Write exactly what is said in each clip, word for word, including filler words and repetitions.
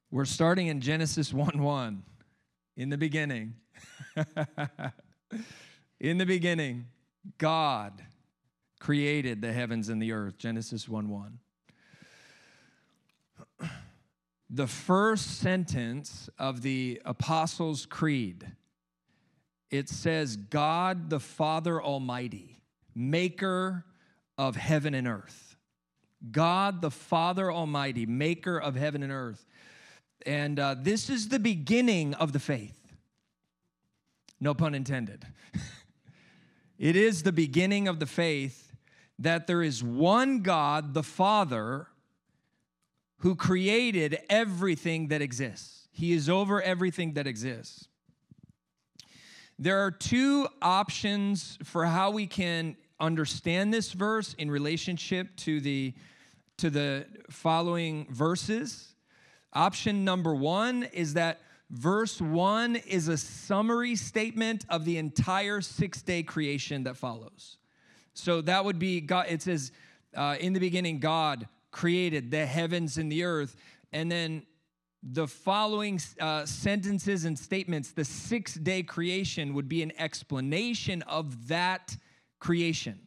We're starting in Genesis one one. In the beginning. In the beginning, God created the heavens and the earth. Genesis one one. The first sentence of the Apostles' Creed, it says, God the Father Almighty, maker of heaven and earth. God the Father Almighty, maker of heaven and earth. And uh, this is the beginning of the faith. No pun intended. It is the beginning of the faith that there is one God, the Father, who created everything that exists. He is over everything that exists. There are two options for how we can understand this verse in relationship to the, to the following verses. Option number one is that verse one is a summary statement of the entire six-day creation that follows. So that would be, God. It says, uh, in the beginning, God created the heavens and the earth. And then the following uh, sentences and statements, the six-day creation would be an explanation of that creation.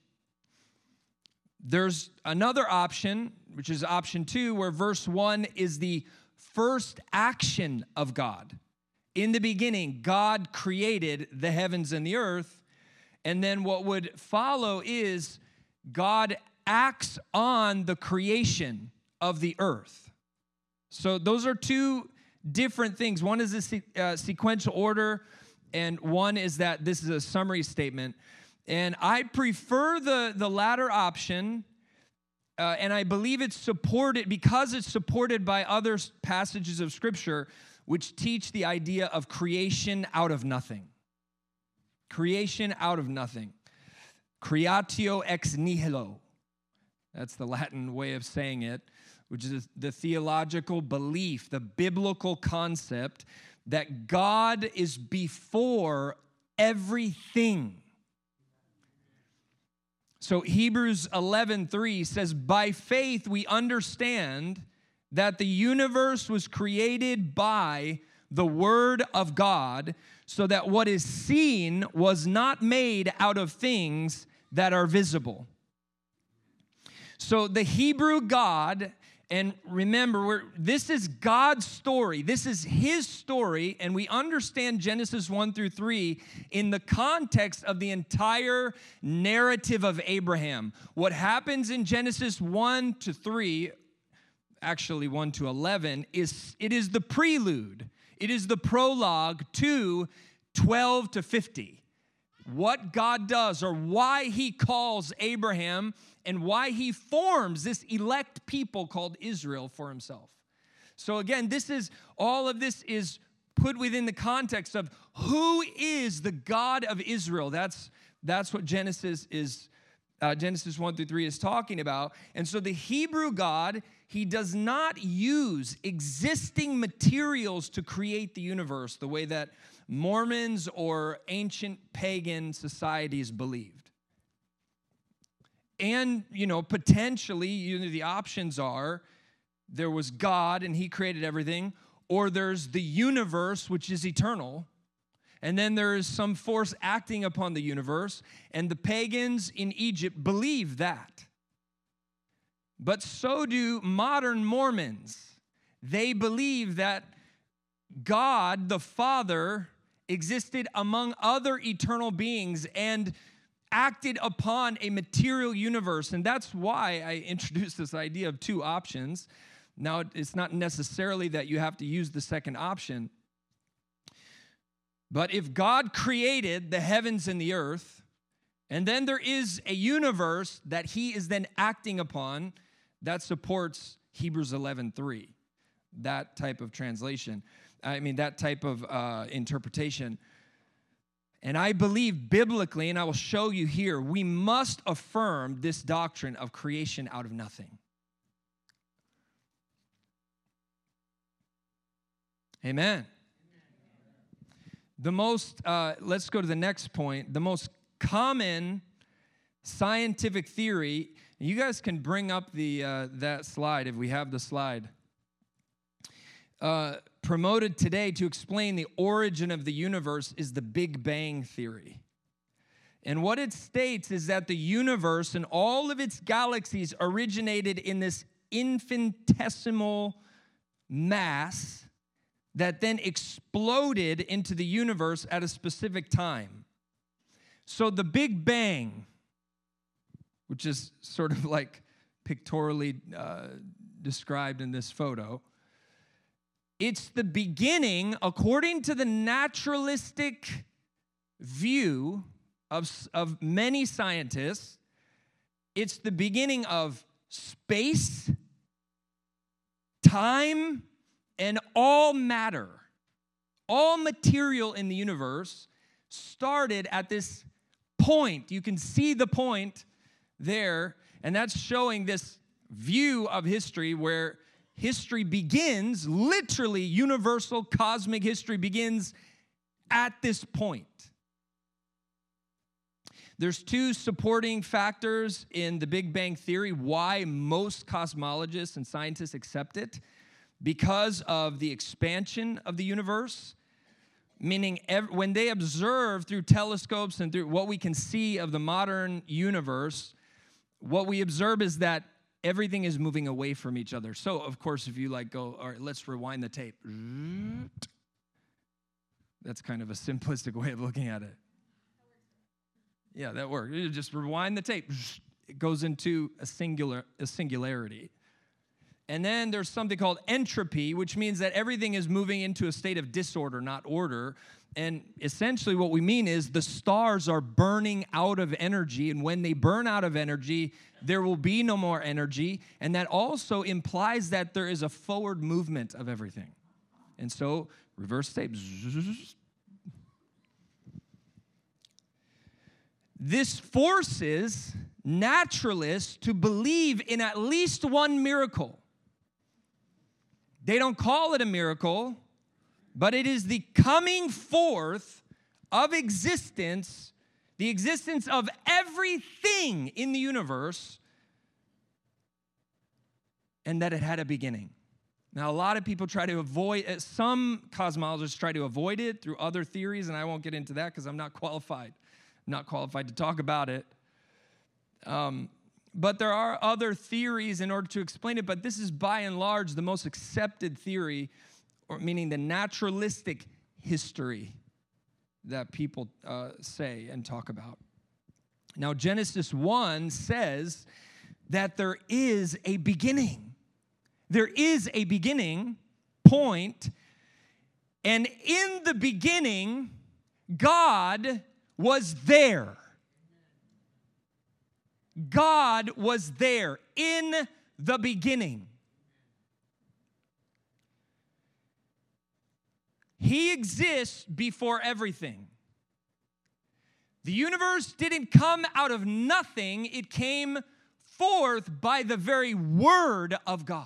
There's another option, which is option two, where verse one is the first action of God. In the beginning, God created the heavens and the earth. And then what would follow is God acts on the creation of the earth. So those are two different things. One is a se- uh, sequential order, and one is that this is a summary statement. And I prefer the, the latter option. Uh, and I believe it's supported, because it's supported by other passages of Scripture which teach the idea of creation out of nothing. Creation out of nothing. Creatio ex nihilo. That's the Latin way of saying it, which is the theological belief, the biblical concept that God is before everything. So Hebrews eleven three says, by faith we understand that the universe was created by the word of God, so that what is seen was not made out of things that are visible. So the Hebrew God, and remember, we're, this is God's story. This is his story, and we understand Genesis one through three in the context of the entire narrative of Abraham. What happens in Genesis one to three, actually one to eleven, is it is the prelude. It is the prologue to twelve to fifty. What God does, or why he calls Abraham, and why he forms this elect people called Israel for himself. So again, this is, all of this is put within the context of who is the God of Israel. That's, that's what Genesis is, uh, Genesis one through three is talking about. And so the Hebrew God, he does not use existing materials to create the universe the way that Mormons or ancient pagan societies believed. And, you know, potentially, you know, the options are there was God and he created everything, or there's the universe, which is eternal, and then there is some force acting upon the universe, and the pagans in Egypt believe that. But so do modern Mormons. They believe that God, the Father, existed among other eternal beings and acted upon a material universe. And that's why I introduced this idea of two options. Now, it's not necessarily that you have to use the second option. But if God created the heavens and the earth, and then there is a universe that he is then acting upon, that supports Hebrews eleven three, that type of translation. I mean, that type of uh, interpretation. And I believe biblically, and I will show you here, we must affirm this doctrine of creation out of nothing. Amen. The most, uh, let's go to the next point. The most common scientific theory, you guys can bring up the uh, that slide if we have the slide. uh, promoted today to explain the origin of the universe is the Big Bang Theory. And what it states is that the universe and all of its galaxies originated in this infinitesimal mass that then exploded into the universe at a specific time. So the Big Bang, which is sort of like pictorially uh, described in this photo, it's the beginning, according to the naturalistic view of, of many scientists, it's the beginning of space, time, and all matter. All material in the universe started at this point. You can see the point there, and that's showing this view of history where history begins, literally universal cosmic history begins at this point. There's two supporting factors in the Big Bang Theory why most cosmologists and scientists accept it. Because of the expansion of the universe, meaning ev- when they observe through telescopes and through what we can see of the modern universe, what we observe is that everything is moving away from each other. So, of course, if you like go, all right, let's rewind the tape. That's kind of a simplistic way of looking at it. Yeah, that works. You just rewind the tape. It goes into a singular, a singularity. And then there's something called entropy, which means that everything is moving into a state of disorder, not order. And essentially what we mean is the stars are burning out of energy. And when they burn out of energy, there will be no more energy. And that also implies that there is a forward movement of everything. And so reverse tape. This forces naturalists to believe in at least one miracle. They don't call it a miracle, but it is the coming forth of existence, the existence of everything in the universe, and that it had a beginning. Now, a lot of people try to avoid, some cosmologists try to avoid it through other theories, and I won't get into that because I'm not qualified, not qualified to talk about it. Um, But there are other theories in order to explain it, but this is by and large the most accepted theory, or meaning the naturalistic history that people uh, say and talk about. Now, Genesis one says that there is a beginning. There is a beginning point, and in the beginning, God was there. God was there in the beginning. He exists before everything. The universe didn't come out of nothing. It came forth by the very word of God.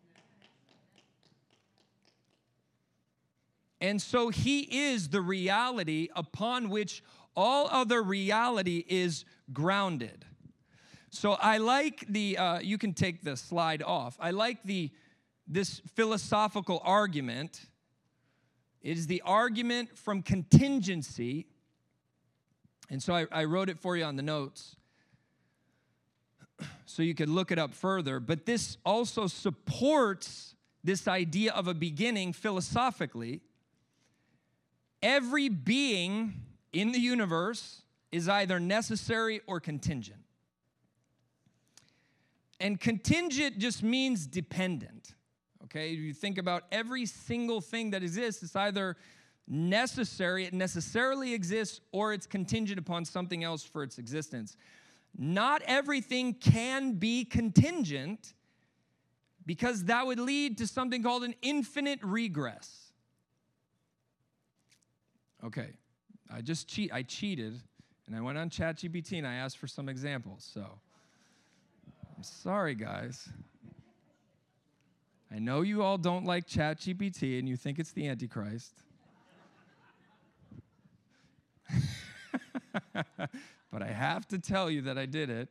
And so he is the reality upon which all other reality is grounded. So I like the, uh, you can take the slide off. I like the, this philosophical argument. It is the argument from contingency. And so I, I wrote it for you on the notes so you could look it up further. But this also supports this idea of a beginning philosophically. Every being in the universe is either necessary or contingent. And contingent just means dependent, okay? You think about every single thing that exists, it's either necessary, it necessarily exists, or it's contingent upon something else for its existence. Not everything can be contingent because that would lead to something called an infinite regress. Okay, I just cheat. I cheated, and I went on ChatGPT and I asked for some examples, so... I'm sorry, guys. I know you all don't like ChatGPT and you think it's the Antichrist. But I have to tell you that I did it.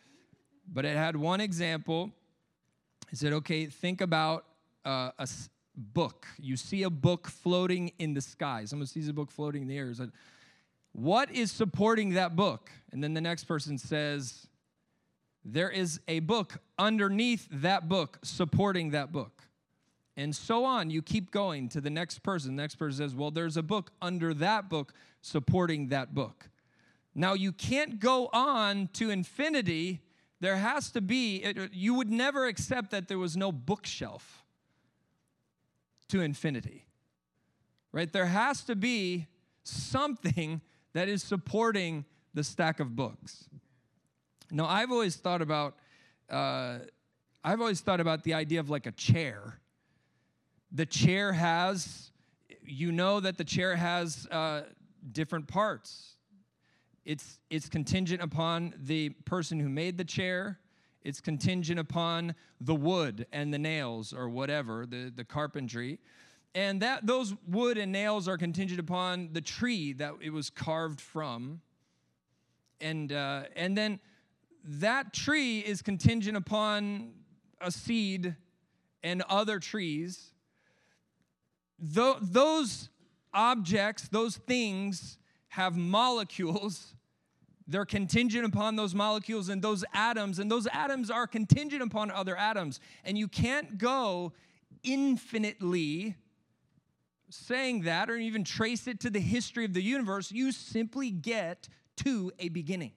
But it had one example. It said, okay, think about uh, a, book. You see a book floating in the sky. Someone sees a book floating in the air. Like, what is supporting that book? And then the next person says, there is a book underneath that book supporting that book. And so on. You keep going to the next person. The next person says, well, there's a book under that book supporting that book. Now, you can't go on to infinity. There has to be, you would never accept that there was no bookshelf to infinity, right? There has to be something that is supporting the stack of books. Now, I've always thought about, uh, I've always thought about the idea of like a chair. The chair has, you know that the chair has uh, different parts. It's, it's contingent upon the person who made the chair. It's contingent upon the wood and the nails or whatever, the, the carpentry. And that those wood and nails are contingent upon the tree that it was carved from. And, uh, and then that tree is contingent upon a seed and other trees. Th- those objects, those things have molecules. They're contingent upon those molecules and those atoms, and those atoms are contingent upon other atoms. And you can't go infinitely saying that or even trace it to the history of the universe. You simply get to a beginning.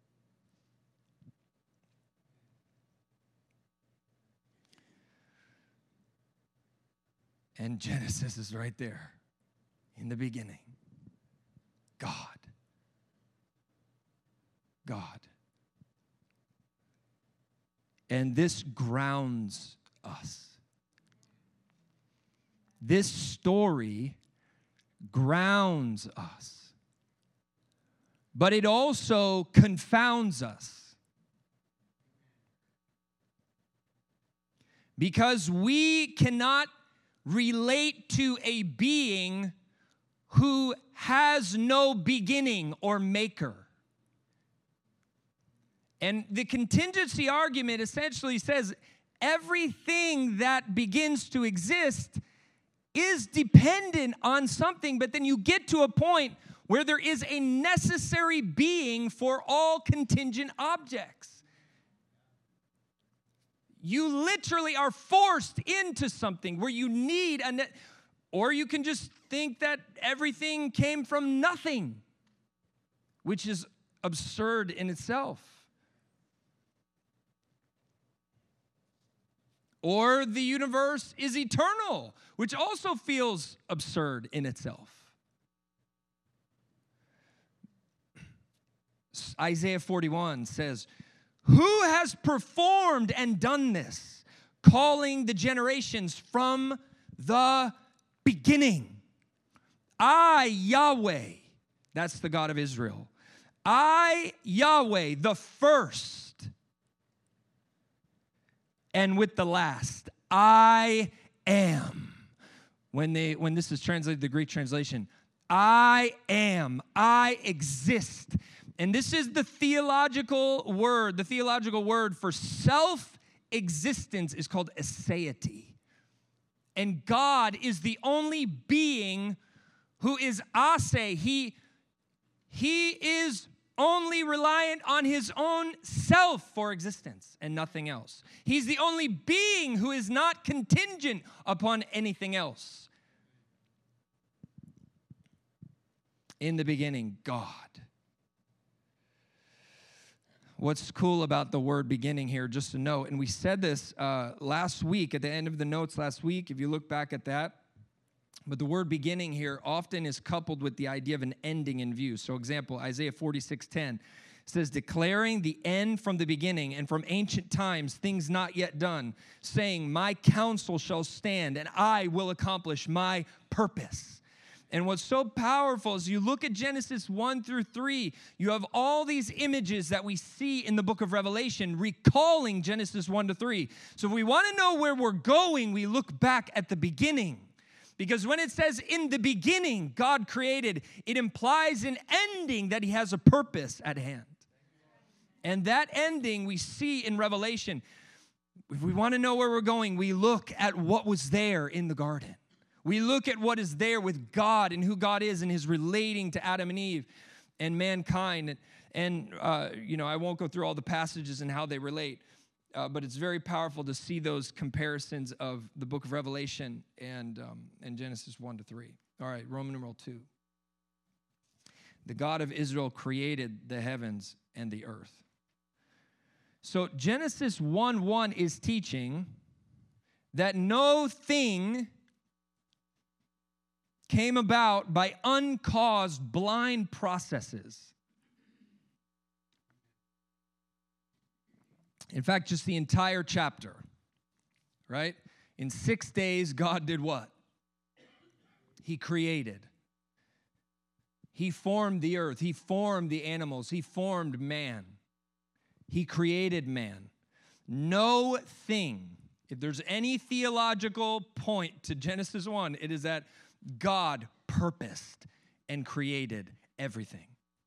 And Genesis is right there in the beginning. God. God. And this grounds us. This story grounds us. But it also confounds us. Because we cannot relate to a being who has no beginning or maker. And the contingency argument essentially says everything that begins to exist is dependent on something, but then you get to a point where there is a necessary being for all contingent objects. You literally are forced into something where you need a, ne- or you can just think that everything came from nothing, which is absurd in itself. Or the universe is eternal, which also feels absurd in itself. Isaiah forty-one says, who has performed and done this, calling the generations from the beginning? I, Yahweh, that's the God of Israel. I, Yahweh, the first, and with the last, I am. When they when this is translated, the Greek translation, I am, I exist. And this is the theological word. The theological word for self-existence is called aseity. And God is the only being who is ase. He, he is only reliant on his own self for existence and nothing else. He's the only being who is not contingent upon anything else. In the beginning, God. What's cool about the word beginning here, just to note, and we said this uh, last week, at the end of the notes last week, if you look back at that, but the word beginning here often is coupled with the idea of an ending in view. So example, Isaiah forty-six ten says, declaring the end from the beginning and from ancient times, things not yet done, saying, my counsel shall stand and I will accomplish my purpose. And what's so powerful is you look at Genesis one through three, you have all these images that we see in the book of Revelation recalling Genesis one to three. So if we want to know where we're going, we look back at the beginning. Because when it says in the beginning God created, it implies an ending that he has a purpose at hand. And that ending we see in Revelation. If we want to know where we're going, we look at what was there in the garden. We look at what is there with God and who God is and his relating to Adam and Eve and mankind. And, and uh, you know, I won't go through all the passages and how they relate, uh, but it's very powerful to see those comparisons of the book of Revelation and, um, and Genesis one to three. All right, Roman numeral two. The God of Israel created the heavens and the earth. So Genesis one one is teaching that no thing came about by uncaused blind processes. In fact, just the entire chapter, right? In six days, God did what? He created. He formed the earth. He formed the animals. He formed man. He created man. No thing, if there's any theological point to Genesis one, it is that God purposed and created everything.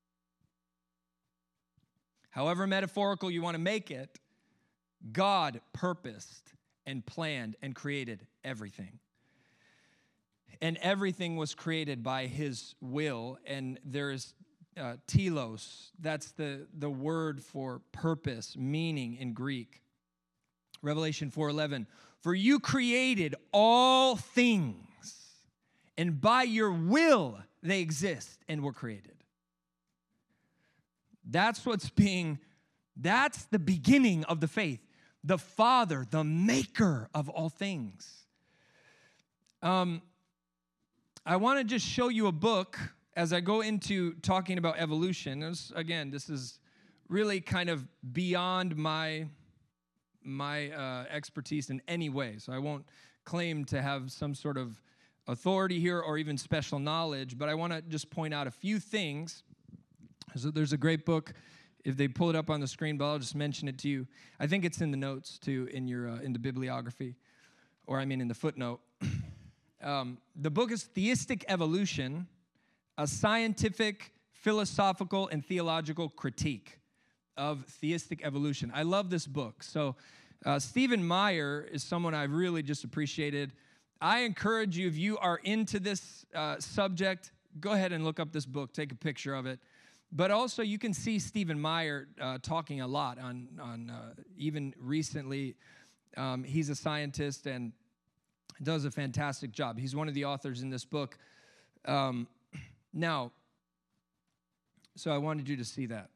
However metaphorical you want to make it, God purposed and planned and created everything. And everything was created by his will, and there is uh, telos. That's the, the word for purpose, meaning in Greek. Revelation four eleven, for you created all things, and by your will they exist and were created. That's what's being, that's the beginning of the faith. The Father, the maker of all things. Um, I want to just show you a book as I go into talking about evolution. This, again, this is really kind of beyond my, my uh, expertise in any way, so I won't claim to have some sort of authority here or even special knowledge, but I want to just point out a few things. So there's a great book. If they pull it up on the screen, but I'll just mention it to you. I think it's in the notes, too, in your uh, in the bibliography, or I mean in the footnote. um, the book is Theistic Evolution, a scientific, philosophical, and theological critique of theistic evolution. I love this book. So uh, Stephen Meyer is someone I've really just appreciated. I encourage you, if you are into this uh, subject, go ahead and look up this book, take a picture of it. But also, you can see Stephen Meyer uh, talking a lot on, on uh, even recently. Um, he's a scientist and does a fantastic job. He's one of the authors in this book. Um, now, so I wanted you to see that.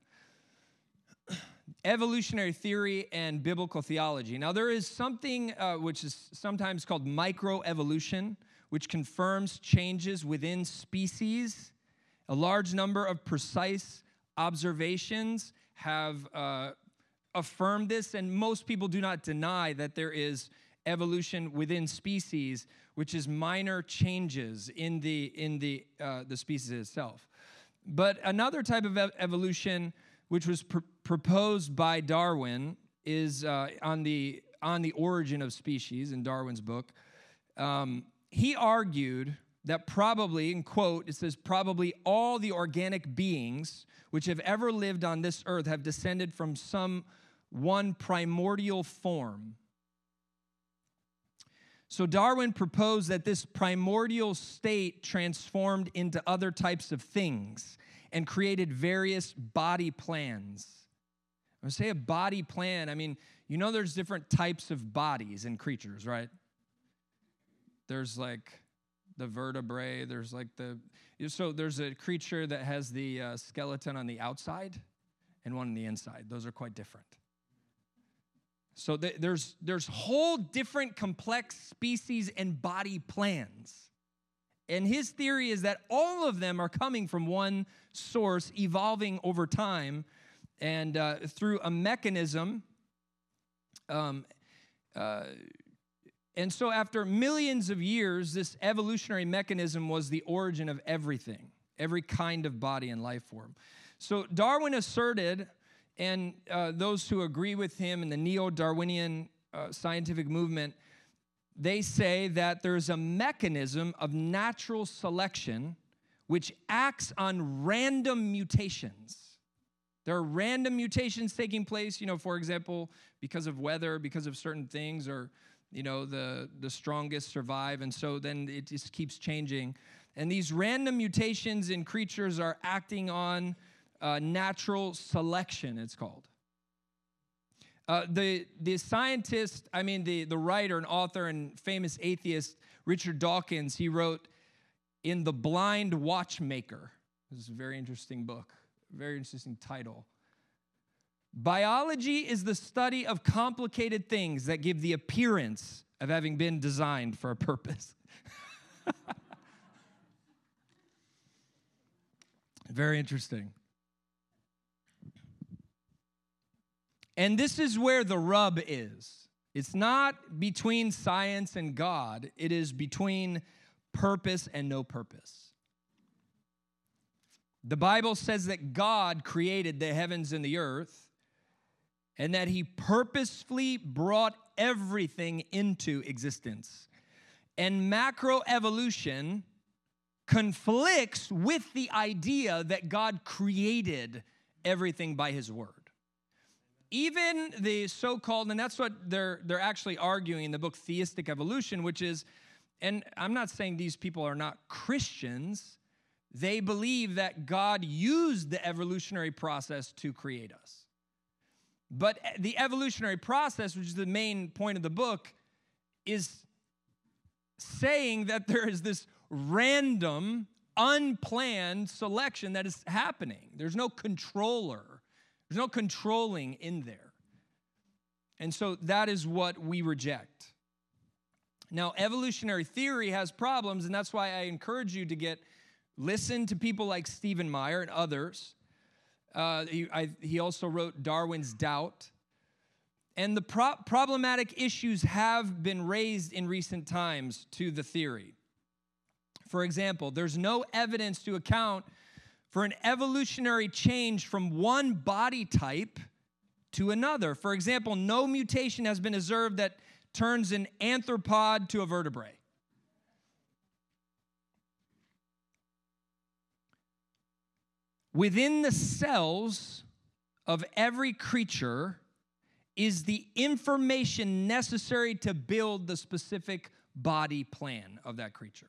Evolutionary theory and biblical theology. Now, there is something uh, which is sometimes called microevolution, which confirms changes within species. A large number of precise observations have uh, affirmed this, and most people do not deny that there is evolution within species, which is minor changes in the in the uh, the species itself. But another type of ev- evolution, which was pr- proposed by Darwin, is uh, on the on the origin of species in Darwin's book. Um, he argued that probably, in quote, it says, probably all the organic beings which have ever lived on this earth have descended from some one primordial form. So Darwin proposed that this primordial state transformed into other types of things and created various body plans. When I say a body plan, I mean, you know there's different types of bodies in creatures, right? There's like the vertebrae, there's like the, so there's a creature that has the uh, skeleton on the outside and one on the inside. Those are quite different. So th- there's there's whole different complex species and body plans. And his theory is that all of them are coming from one source, evolving over time, and uh, through a mechanism. Um, uh, And so after millions of years, this evolutionary mechanism was the origin of everything, every kind of body and life form. So Darwin asserted, and uh, those who agree with him in the neo-Darwinian uh, scientific movement, they say that there's a mechanism of natural selection which acts on random mutations. There are random mutations taking place, you know, for example, because of weather, because of certain things, or, you know, the, the strongest survive, and so then it just keeps changing. And these random mutations in creatures are acting on uh, natural selection, it's called. Uh, the, the scientist, I mean, the, the writer and author and famous atheist, Richard Dawkins, he wrote in The Blind Watchmaker. This is a very interesting book, very interesting title. Biology is the study of complicated things that give the appearance of having been designed for a purpose. Very interesting. And this is where the rub is. It's not between science and God. It is between purpose and no purpose. The Bible says that God created the heavens and the earth, and that he purposefully brought everything into existence. And macroevolution conflicts with the idea that God created everything by his word. Even the so-called, and that's what they're, they're actually arguing in the book Theistic Evolution, which is, and I'm not saying these people are not Christians, they believe that God used the evolutionary process to create us. But the evolutionary process, which is the main point of the book, is saying that there is this random, unplanned selection that is happening. There's no controller. There's no controlling in there. And so that is what we reject. Now, evolutionary theory has problems, and that's why I encourage you to get, listen to people like Stephen Meyer and others. Uh, he, I, he also wrote Darwin's Doubt. And the pro- problematic issues have been raised in recent times to the theory. For example, there's no evidence to account for an evolutionary change from one body type to another. For example, no mutation has been observed that turns an arthropod to a vertebrate. Within the cells of every creature is the information necessary to build the specific body plan of that creature.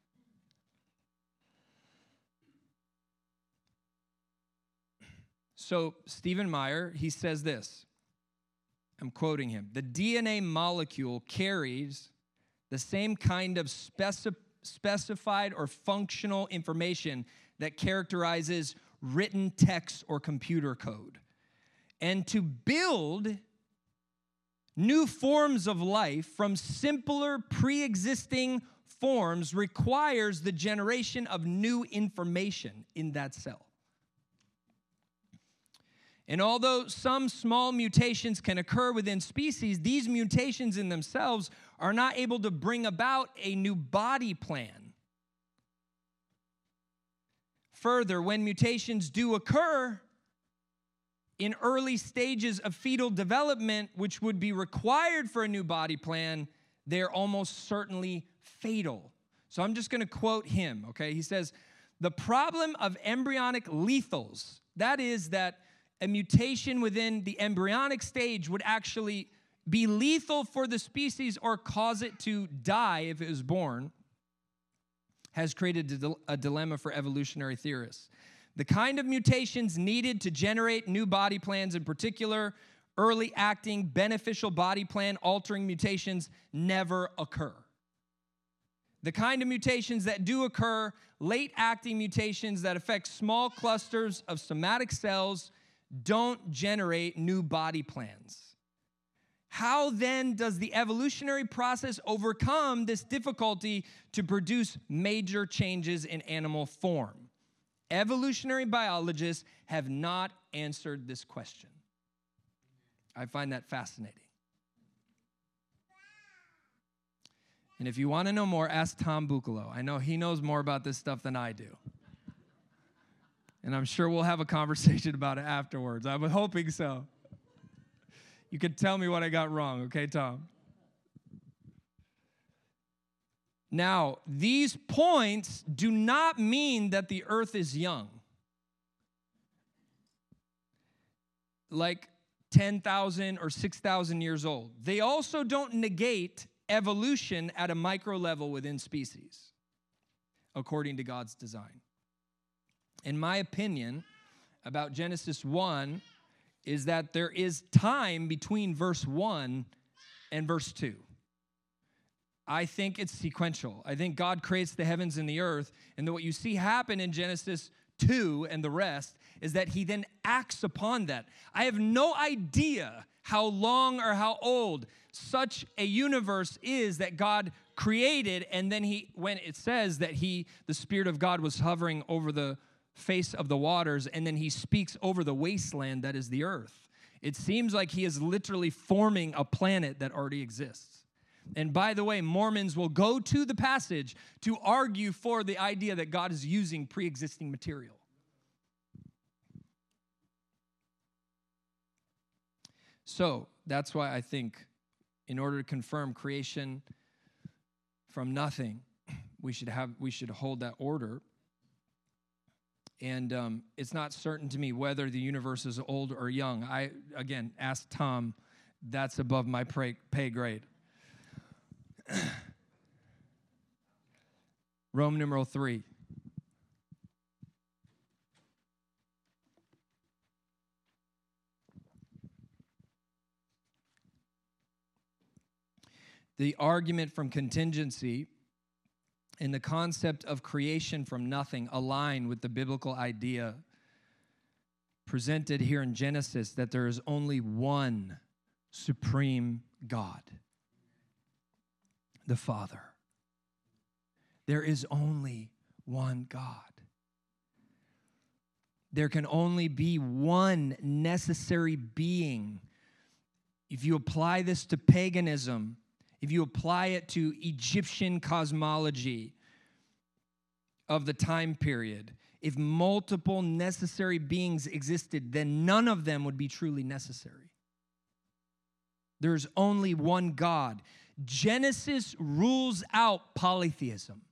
So Stephen Meyer, he says this, I'm quoting him, the D N A molecule carries the same kind of speci- specified or functional information that characterizes written text or computer code. And to build new forms of life from simpler pre-existing forms requires the generation of new information in that cell. And although some small mutations can occur within species, these mutations in themselves are not able to bring about a new body plan. Further, when mutations do occur in early stages of fetal development, which would be required for a new body plan, they're almost certainly fatal. So I'm just going to quote him, okay? He says, the problem of embryonic lethals, that is that a mutation within the embryonic stage would actually be lethal for the species or cause it to die if it was born, has created a dilemma for evolutionary theorists. The kind of mutations needed to generate new body plans, in particular, early acting, beneficial body plan altering mutations, never occur. The kind of mutations that do occur, late acting mutations that affect small clusters of somatic cells, don't generate new body plans. How then does the evolutionary process overcome this difficulty to produce major changes in animal form? Evolutionary biologists have not answered this question. I find that fascinating. And if you want to know more, ask Tom Buccolo. I know he knows more about this stuff than I do. And I'm sure we'll have a conversation about it afterwards. I'm hoping so. You could tell me what I got wrong, okay, Tom? Now, these points do not mean that the earth is young. like ten thousand or six thousand years old. They also don't negate evolution at a micro level within species, according to God's design. In my opinion about Genesis one is that there is time between verse one and verse two. I think it's sequential. I think God creates the heavens and the earth, and then what you see happen in Genesis two and the rest is that he then acts upon that. I have no idea how long or how old such a universe is that God created, and then he, when it says that he, the Spirit of God was hovering over the face of the waters, and then he speaks over the wasteland that is the earth. It seems like he is literally forming a planet that already exists. And by the way, Mormons will go to the passage to argue for the idea that God is using pre-existing material. So that's why I think in order to confirm creation from nothing, we should have we should hold that order. And um, it's not certain to me whether the universe is old or young. I, again, asked Tom. That's above my pay, pay grade. Rome numeral three. The argument from contingency and the concept of creation from nothing align with the biblical idea presented here in Genesis that there is only one supreme God, the Father. There is only one God. There can only be one necessary being. If you apply this to paganism, if you apply it to Egyptian cosmology of the time period, if multiple necessary beings existed, then none of them would be truly necessary. There's only one God. Genesis rules out polytheism.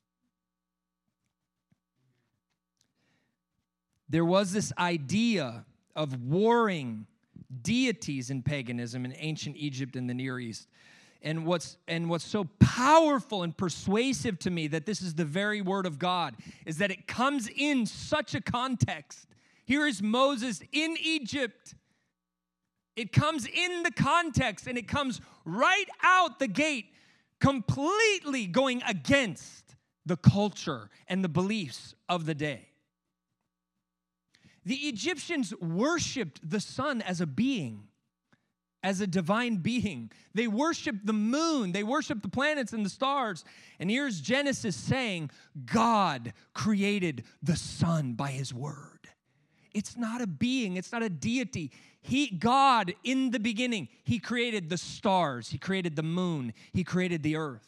There was this idea of warring deities in paganism in ancient Egypt and the Near East. And what's and what's so powerful and persuasive to me that this is the very word of God is that it comes in such a context. Here is Moses in Egypt. It comes in the context, and it comes right out the gate, completely going against the culture and the beliefs of the day. The Egyptians worshiped the sun as a being, as a divine being. They worshiped the moon. They worshiped the planets and the stars. And here's Genesis saying, God created the sun by his word. It's not a being. It's not a deity. He, God, in the beginning, he created the stars. He created the moon. He created the earth.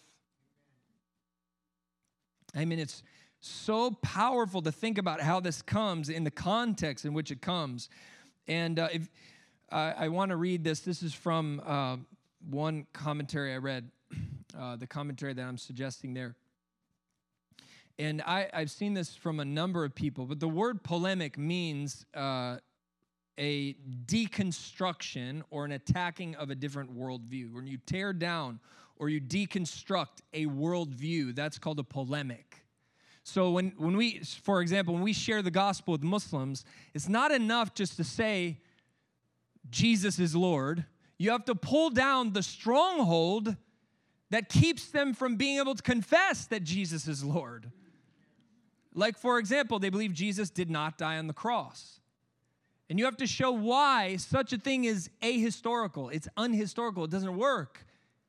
I mean, it's so powerful to think about how this comes in the context in which it comes. And uh, if uh, I want to read this. This is from uh, one commentary I read, uh, the commentary that I'm suggesting there. And I, I've seen this from a number of people, but the word polemic means uh, a deconstruction or an attacking of a different worldview. When you tear down or you deconstruct a worldview, that's called a polemic. So when, when we, for example, when we share the gospel with Muslims, it's not enough just to say Jesus is Lord. You have to pull down the stronghold that keeps them from being able to confess that Jesus is Lord. Like, for example, they believe Jesus did not die on the cross. And you have to show why such a thing is ahistorical. It's unhistorical. It doesn't work.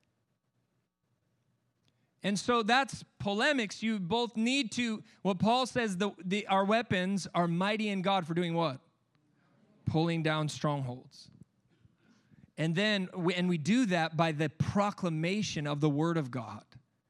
And so that's polemics. You both need to, what Paul says, the, the, our weapons are mighty in God for doing what? Pulling down strongholds. And then, we, and we do that by the proclamation of the word of God.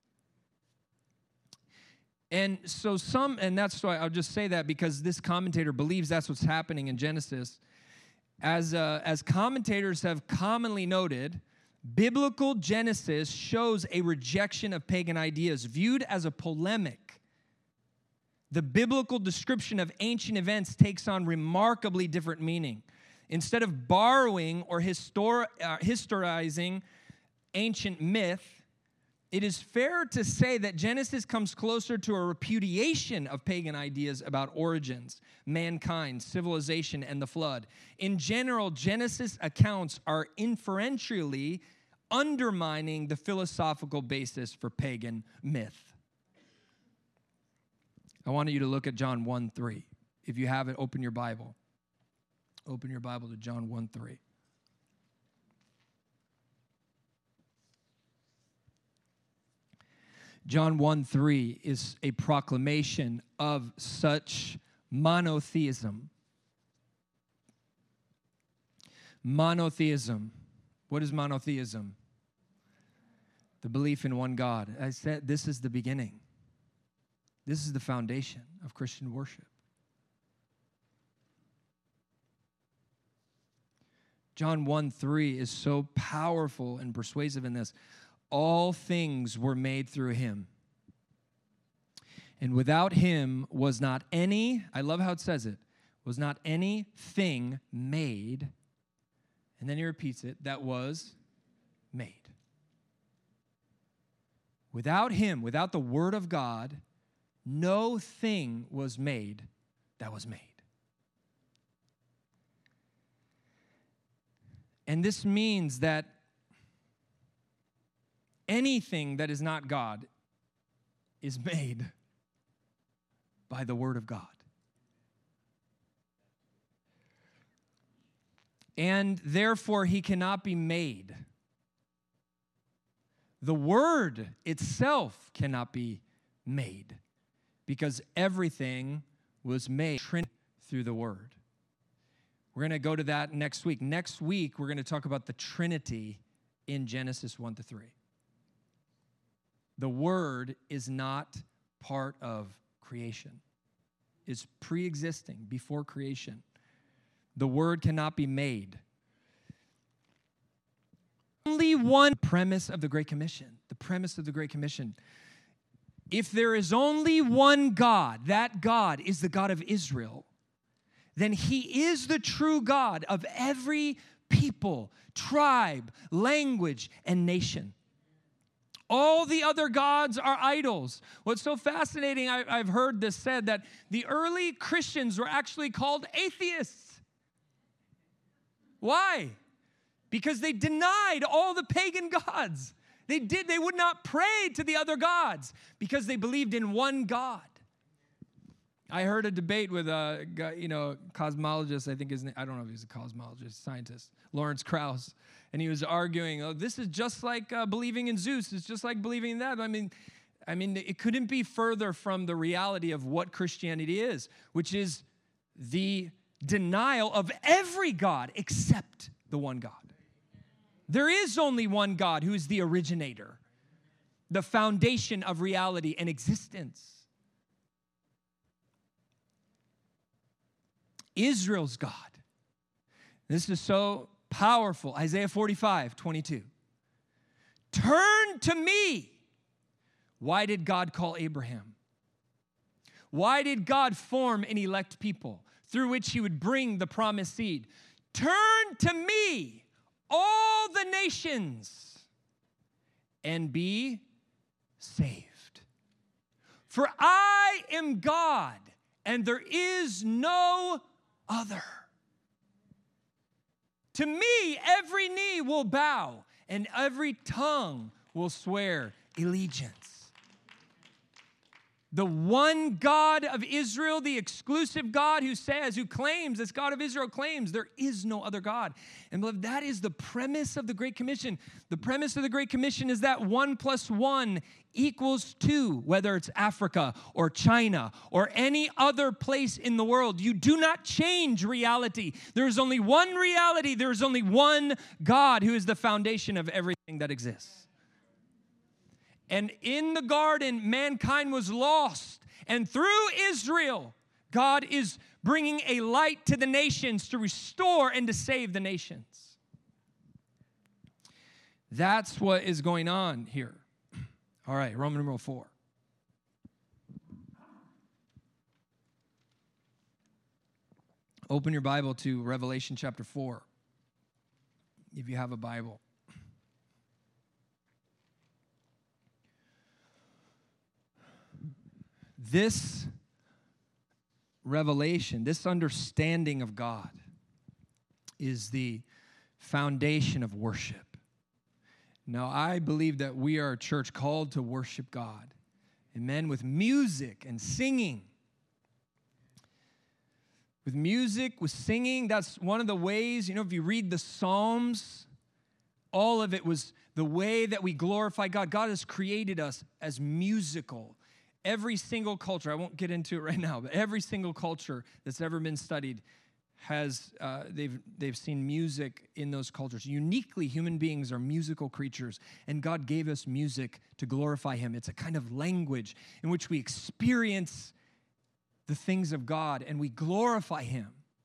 And so some, and that's why I'll just say that because this commentator believes that's what's happening in Genesis. As, uh, as commentators have commonly noted, biblical Genesis shows a rejection of pagan ideas, viewed as a polemic. The biblical description of ancient events takes on remarkably different meaning. Instead of borrowing or histor- uh, historizing ancient myth, it is fair to say that Genesis comes closer to a repudiation of pagan ideas about origins, mankind, civilization, and the flood. In general, Genesis accounts are inferentially undermining the philosophical basis for pagan myth. I want you to look at John one three. If you have it, open your Bible. Open your Bible to John one three. John one three is a proclamation of such monotheism. Monotheism. What is monotheism? The belief in one God. I said this is the beginning. This is the foundation of Christian worship. John one three is so powerful and persuasive in this. All things were made through him. And without him was not any, I love how it says it, was not anything made, and then he repeats it, that was made. Without him, without the word of God, no thing was made that was made. And this means that anything that is not God is made by the word of God. And therefore, he cannot be made. The word itself cannot be made because everything was made through the word. We're going to go to that next week. Next week, we're going to talk about the Trinity in Genesis one to three. The Word is not part of creation. It's pre-existing, before creation. The Word cannot be made. Only one premise of the Great Commission. The premise of the Great Commission. If there is only one God, that God is the God of Israel, then he is the true God of every people, tribe, language, and nation. All the other gods are idols. What's so fascinating, I, I've heard this said, that the early Christians were actually called atheists. Why? Because they denied all the pagan gods. They did. They would not pray to the other gods because they believed in one God. I heard a debate with a you know cosmologist. I think his name, I don't know if he's a cosmologist, scientist, Lawrence Krauss, and he was arguing, "Oh, this is just like uh, believing in Zeus. It's just like believing in that." I mean, I mean, it couldn't be further from the reality of what Christianity is, which is the denial of every God except the one God. There is only one God who is the originator, the foundation of reality and existence. Israel's God. This is so powerful. Isaiah forty-five, twenty-two. Turn to me. Why did God call Abraham? Why did God form and elect people through which he would bring the promised seed? Turn to me, all the nations, and be saved. For I am God, and there is no other. To me, every knee will bow, and every tongue will swear allegiance. The one God of Israel, the exclusive God who says, who claims, this God of Israel claims, there is no other God. And beloved, that is the premise of the Great Commission. The premise of the Great Commission is that one plus one equals two, whether it's Africa or China or any other place in the world. You do not change reality. There is only one reality. There is only one God who is the foundation of everything that exists. And in the garden, mankind was lost. And through Israel, God is bringing a light to the nations to restore and to save the nations. That's what is going on here. All right, Roman numeral four. Open your Bible to Revelation chapter four, if you have a Bible. This revelation, this understanding of God is the foundation of worship. Now, I believe that we are a church called to worship God. Amen. With music and singing. With music, with singing, that's one of the ways, you know, if you read the Psalms, all of it was the way that we glorify God. God has created us as musical. Every single culture, I won't get into it right now, but every single culture that's ever been studied has, uh, they've, they've seen music in those cultures. Uniquely, human beings are musical creatures, and God gave us music to glorify Him. It's a kind of language in which we experience the things of God, and we glorify Him.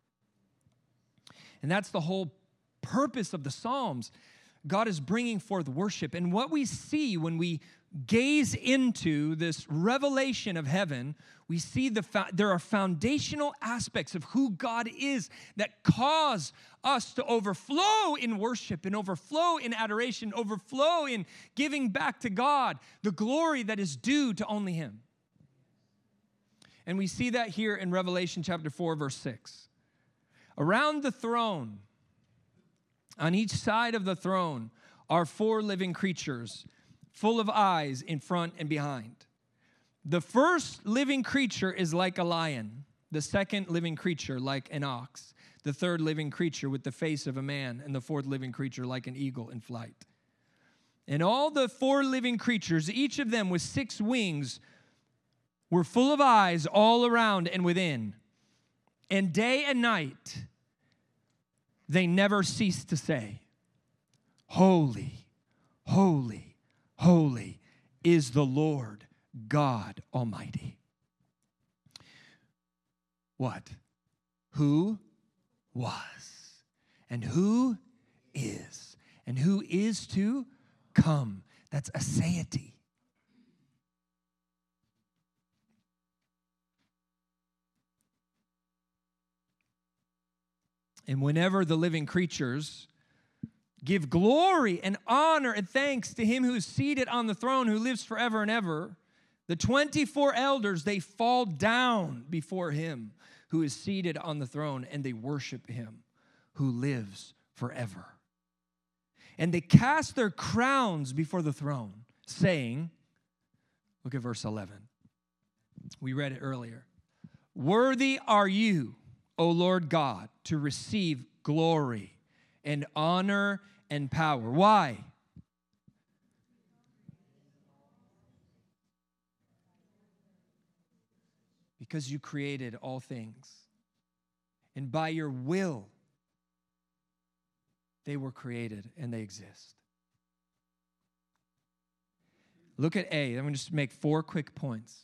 And that's the whole purpose of the Psalms. God is bringing forth worship. And what we see when we gaze into this revelation of heaven, we see the fa- there are foundational aspects of who God is that cause us to overflow in worship and overflow in adoration, overflow in giving back to God the glory that is due to only Him. And we see that here in Revelation chapter four, verse six. Around the throne, on each side of the throne, are four living creatures, full of eyes in front and behind. The first living creature is like a lion. The second living creature like an ox. The third living creature with the face of a man. And the fourth living creature like an eagle in flight. And all the four living creatures, each of them with six wings, were full of eyes all around and within. And day and night, they never ceased to say, Holy, holy, holy is the Lord God Almighty. What? Who was, and who is, and who is to come. That's aseity. And whenever the living creatures give glory and honor and thanks to Him who is seated on the throne, who lives forever and ever, the twenty-four elders, they fall down before Him who is seated on the throne, and they worship Him who lives forever. And they cast their crowns before the throne, saying, look at verse eleven. We read it earlier. Worthy are you, O Lord God, to receive glory and honor and power. Why? Because you created all things. And by your will, they were created and they exist. Look at A. I'm going to just make four quick points.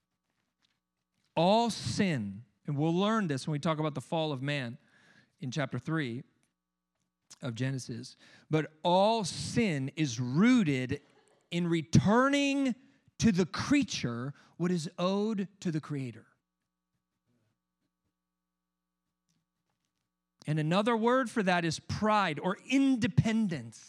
All sin, and we'll learn this when we talk about the fall of man in chapter three of Genesis, but all sin is rooted in returning to the creature what is owed to the Creator. And another word for that is pride or independence.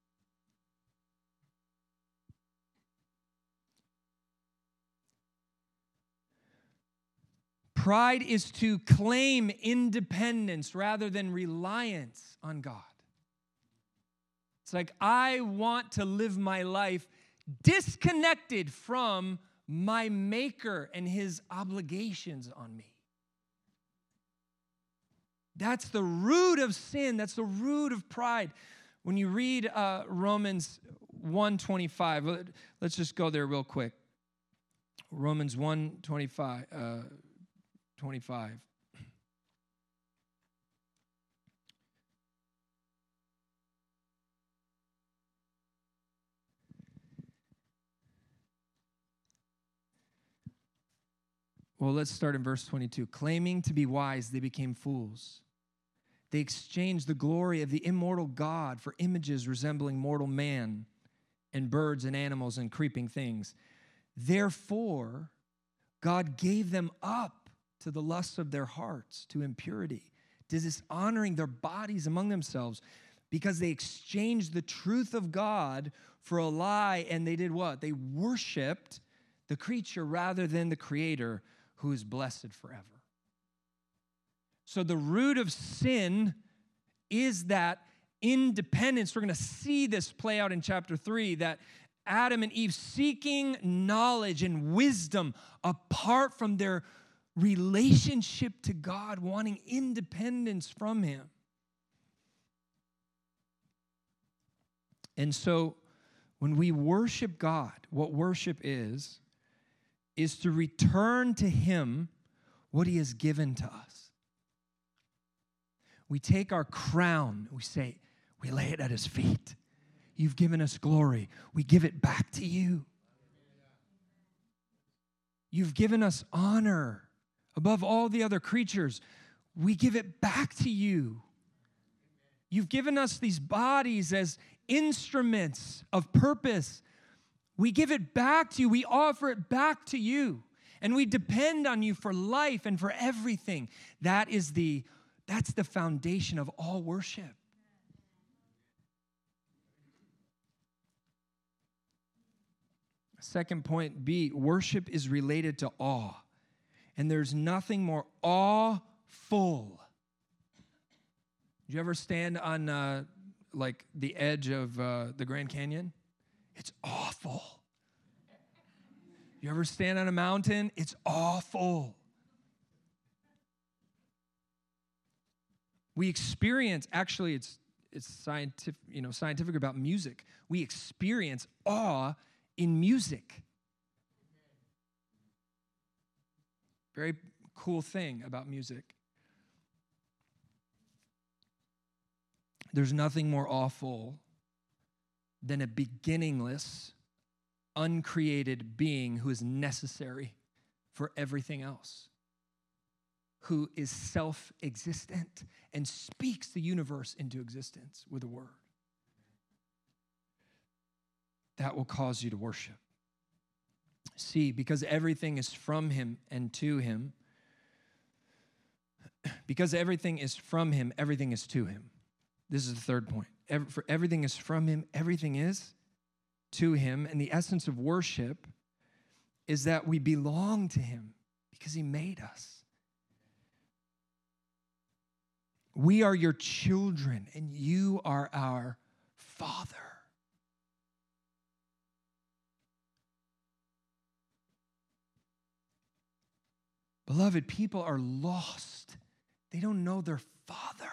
Pride is to claim independence rather than reliance on God. It's like, I want to live my life disconnected from my Maker and His obligations on me. That's the root of sin. That's the root of pride. When you read uh, Romans one twenty-five, let's just go there real quick. Romans one twenty-five. Uh, twenty-five. Well, let's start in verse twenty-two. Claiming to be wise, they became fools. They exchanged the glory of the immortal God for images resembling mortal man and birds and animals and creeping things. Therefore, God gave them up to the lusts of their hearts, to impurity, dishonoring their bodies among themselves because they exchanged the truth of God for a lie, and they did what? They worshiped the creature rather than the Creator, who is blessed forever. So the root of sin is that independence. We're going to see this play out in chapter three, that Adam and Eve seeking knowledge and wisdom apart from their relationship to God, wanting independence from Him. And so when we worship God, what worship is, is to return to Him what He has given to us. We take our crown, we say, we lay it at His feet. You've given us glory. We give it back to you. You've given us honor above all the other creatures. We give it back to you. You've given us these bodies as instruments of purpose. We give it back to you. We offer it back to you. And we depend on you for life and for everything. That is the, that's the foundation of all worship. Second point B, worship is related to awe. And there's nothing more awful. Did you ever stand on uh, like the edge of uh, the Grand Canyon? It's awful. You ever stand on a mountain? It's awful. We experience, actually it's it's scientific, you know, scientific about music. We experience awe in music. Very cool thing about music. There's nothing more awful than a beginningless, uncreated being who is necessary for everything else, who is self-existent and speaks the universe into existence with a word. That will cause you to worship. See, because everything is from Him and to Him, because everything is from Him, everything is to Him. This is the third point. Every, for everything is from Him, everything is to Him. And the essence of worship is that we belong to Him because He made us. We are your children, and you are our Father. Beloved, people are lost. They don't know their Father.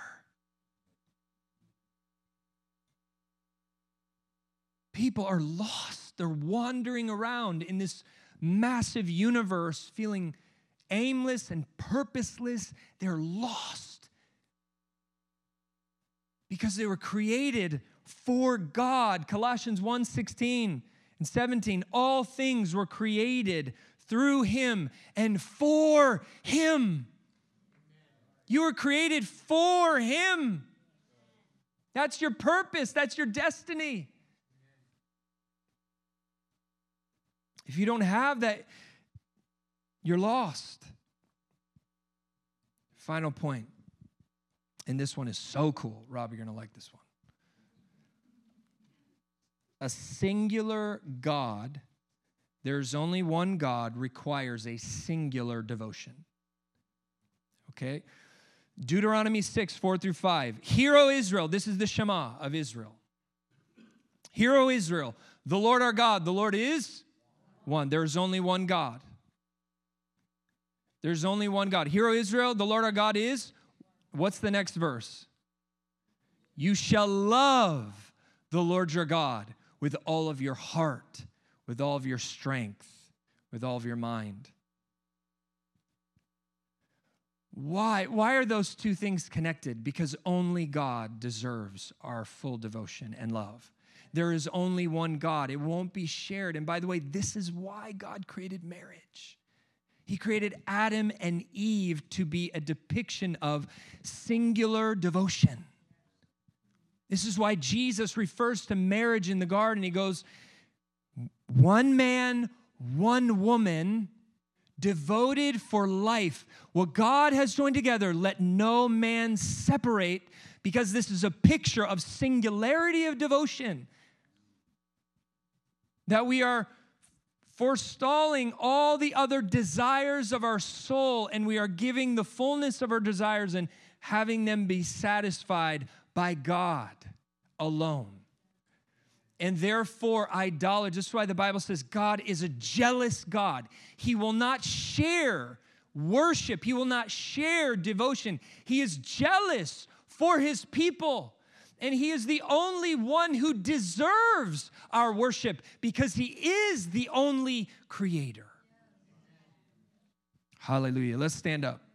People are lost. They're wandering around in this massive universe, feeling aimless and purposeless. They're lost because they were created for God. Colossians one sixteen and seventeen, all things were created through Him and for Him. You were created for Him. That's your purpose. That's your destiny. If you don't have that, you're lost. Final point. And this one is so cool. Rob, you're going to like this one. A singular God, there's only one God, requires a singular devotion. Okay? Deuteronomy six, four through five. Hear, O Israel, this is the Shema of Israel. Hear, O Israel, the Lord our God, the Lord is one. There is only one God. There's only one God. Hear, O Israel, the Lord our God is, what's the next verse? You shall love the Lord your God with all of your heart, with all of your strength, with all of your mind. Why? Why are those two things connected? Because only God deserves our full devotion and love. There is only one God. It won't be shared. And by the way, this is why God created marriage. He created Adam and Eve to be a depiction of singular devotion. This is why Jesus refers to marriage in the garden. He goes, one man, one woman devoted for life. What God has joined together, let no man separate, because this is a picture of singularity of devotion. That we are forestalling all the other desires of our soul, and we are giving the fullness of our desires and having them be satisfied by God alone. And therefore, idolatry. That's why the Bible says God is a jealous God. He will not share worship. He will not share devotion. He is jealous for his people. And he is the only one who deserves our worship because he is the only creator. Hallelujah. Let's stand up.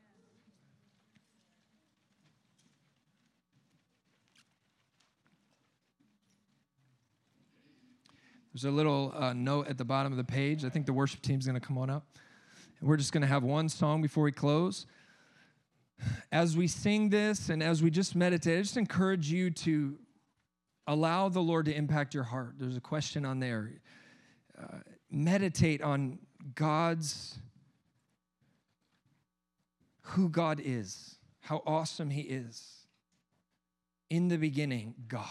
There's a little uh, note at the bottom of the page. I think the worship team's going to come on up. And we're just going to have one song before we close. As we sing this and as we just meditate, I just encourage you to allow the Lord to impact your heart. There's a question on there. Uh, meditate on God's, who God is, how awesome he is. In the beginning, God.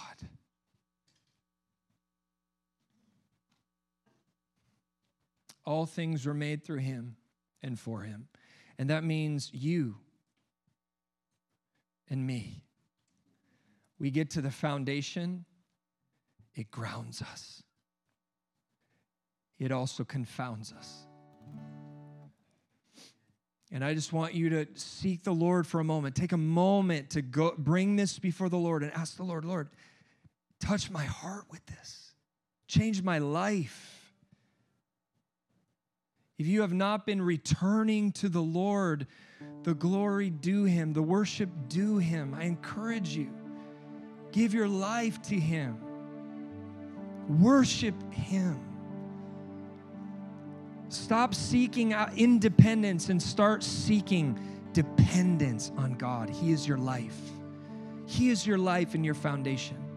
All things were made through him and for him. And that means you and me. We get to the foundation, it grounds us. It also confounds us. And I just want you to seek the Lord for a moment. Take a moment to go bring this before the Lord and ask the Lord, Lord, touch my heart with this. Change my life. If you have not been returning to the Lord, the glory due him, the worship due him, I encourage you, give your life to him. Worship him. Stop seeking out independence and start seeking dependence on God. He is your life. He is your life and your foundation.